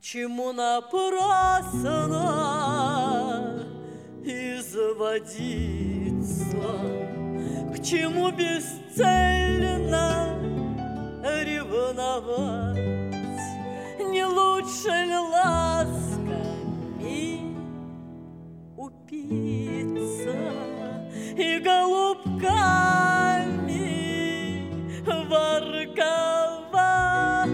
чему напрасно изводиться, к чему бесцельно ревновать? Не лучше ли ласками упиться и голубками ворковать?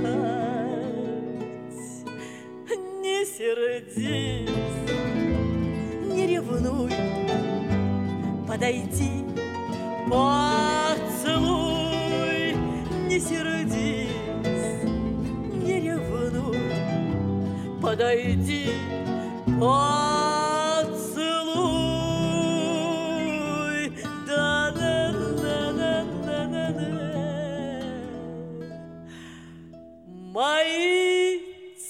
Не сердись, не ревнуй, подойди, поцелуй. Не сердись, не ревнуй, подойди, поцелуй. Да-да-да-да-да-да-да. Мои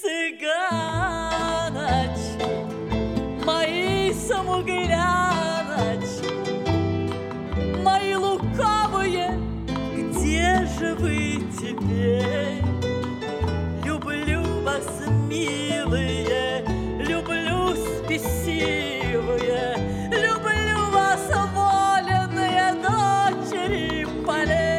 цыганочки, мои самугляночки, мои лукавые, где же вы теперь? Люблю вас, милые, люблю спесивые, люблю вас, воленные дочери полей.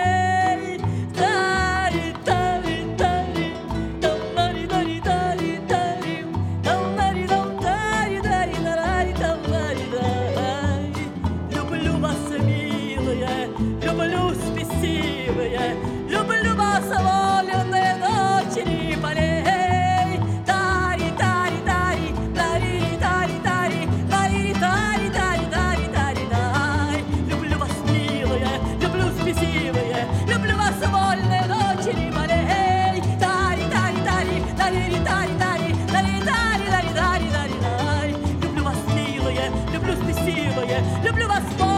Люблю вас, милые, люблю спесивые, люблю вас, воленные дочери полей. Тари-тари-тари, тари-тари-тари, тари-тари-тари-тари-тари-тари. Люблю вас, милые, люблю спесивые, люблю вас, воленые дочери полей. Тари-тари-тари, тари-тари-тари, тари-тари-тари-тари-тари. Люблю вас, милые, люблю спесивые, люблю вас,